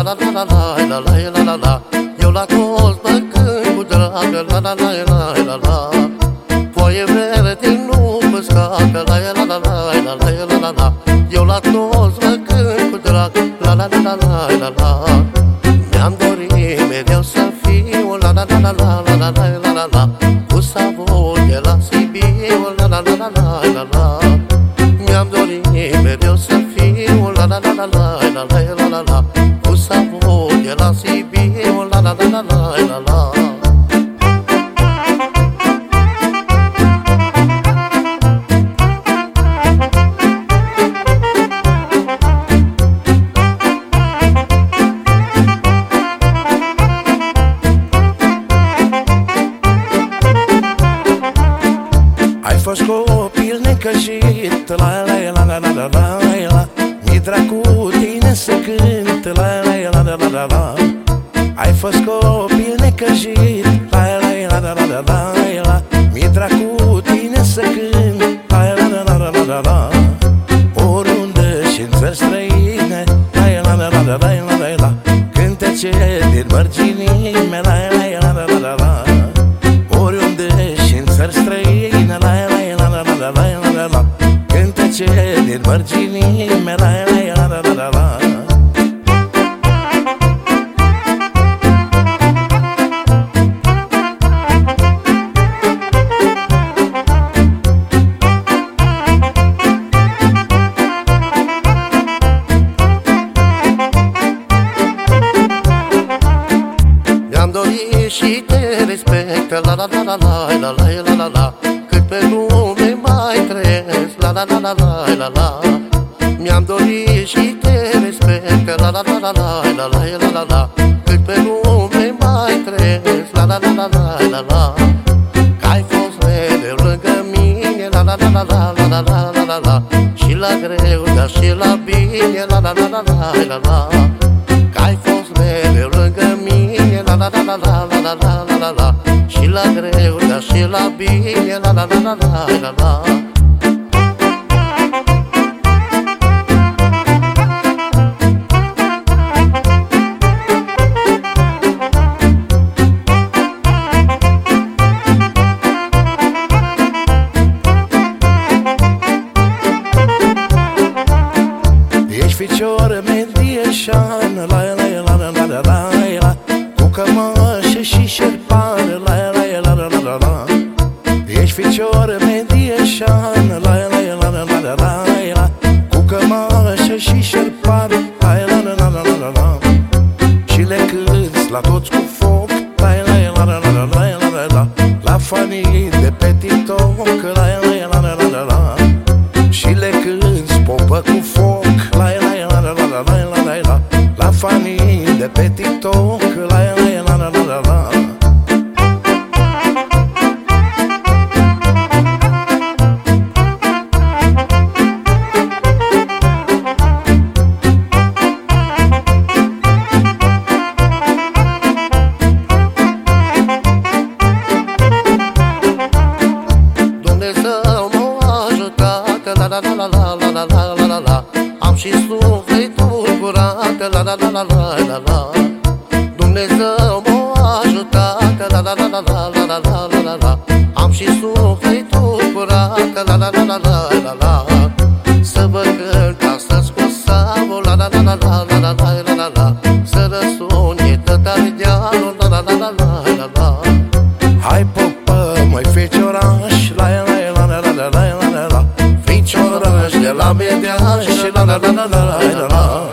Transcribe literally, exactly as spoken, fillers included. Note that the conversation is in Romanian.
la la la la la la la la la. Eu la toți mă cânt cu dragă, la la la la la la. Foaie verde nu mă scape, la la la la la la la la la. Eu la toți mă cânt cu dragă, la la la la la la. Mi-am dorit mereu să fiu, la la la la la la la la la la. Cu savul de la Sibiu, la la la la la la la. Mi-am dorit mereu să fiu, la la la la la la la la la la. Cu savul de la Sibiu, la la la la la la la. Ai fost copil necăjit, la la la la la la la la. Mi dracu tine să cânt, la la la la la la la. Ai fost copil necăjit, la la la la la la la. Mi dracu tine să cânt, la la la la la la la. Oriunde și în țări străine, la la la la la la la. Cântece din mărginime, la la la la la la. Oriunde și în țări străine, la la la la la la la la. Cântece din mărginime, la la la la la la. Mi-am dorit și te respect, la la la la la la la la la la. Cât pe lume mai trăiesc, la la la la la la la. Mi-am dorit și te respect, la la la la la la la la la la. Cât pe lume mai trăiesc, la la la la la la la. Că ai fost mereu lângă mine, la la la la la la la la la la. Și la greu, dar și la bine, la la la la la la la. Că ai fost mereu lângă mine, la la la la la la la la la la. Și la greu, dar și la bine, la la la la la la la. Ești ficior medieșan, la la la la la la la. Cu cămășă și șerpan, la la la la la la. Ești ficior medieșan, la la la la la la la. Cu cămășă și șerpan, la la la la la la. Și le cânți la toți cu foc, la la la la la la la la. La fanii de pe TikTok, la la la la la la. Și le cânți popă cu foc, la la la la la la la la la. La fanii de pe TikTok, la la la la la la. Dumnezeu m-a ajutat, la la la la la la la la la la. Am și sufletul curat, la la la la la la la. Dumnezeu m-a ajutat, la la la la la la la la la la. Am și sufletul curat, la la la la la la la. Să vă cânt astăzi cu savul, la la la la la la la la la la. Să răsune tot ardealul, la la la la la la la. Hai popă, măi fecioraș, la la la la la la la la la. Fecioraș de la Medeaș, la la la la la la la.